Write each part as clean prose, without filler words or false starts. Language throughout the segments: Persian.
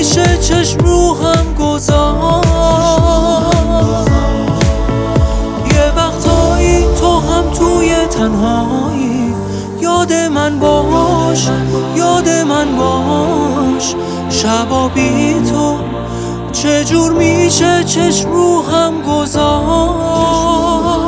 میشه چشم رو هم گذاشت. یه وقتایی تو هم توی تنهایی یاد من باش، یاد من باش. شبا بی تو چجور میشه چشم رو هم گذاشت.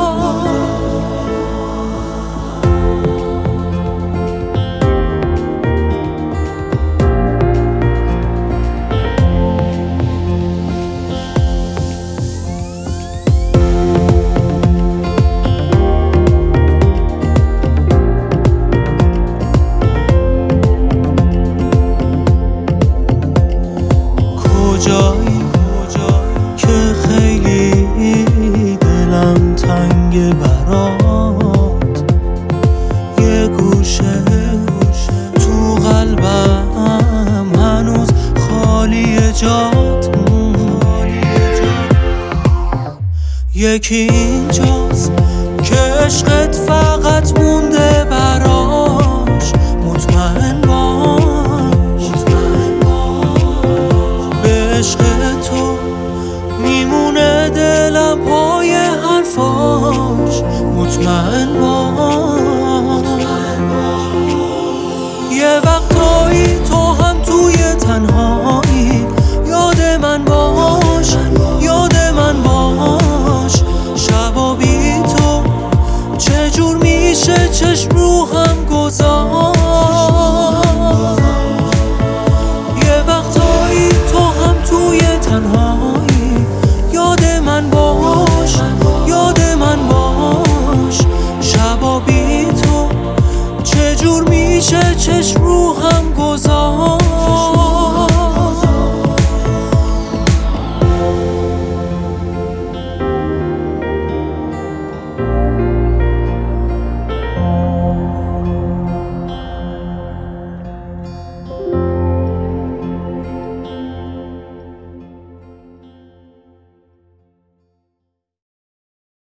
کجایی که خیلی دلم تنگ برات، یه گوشه تو قلبم هنوز خالی جات. یکی اینجاست که عشقت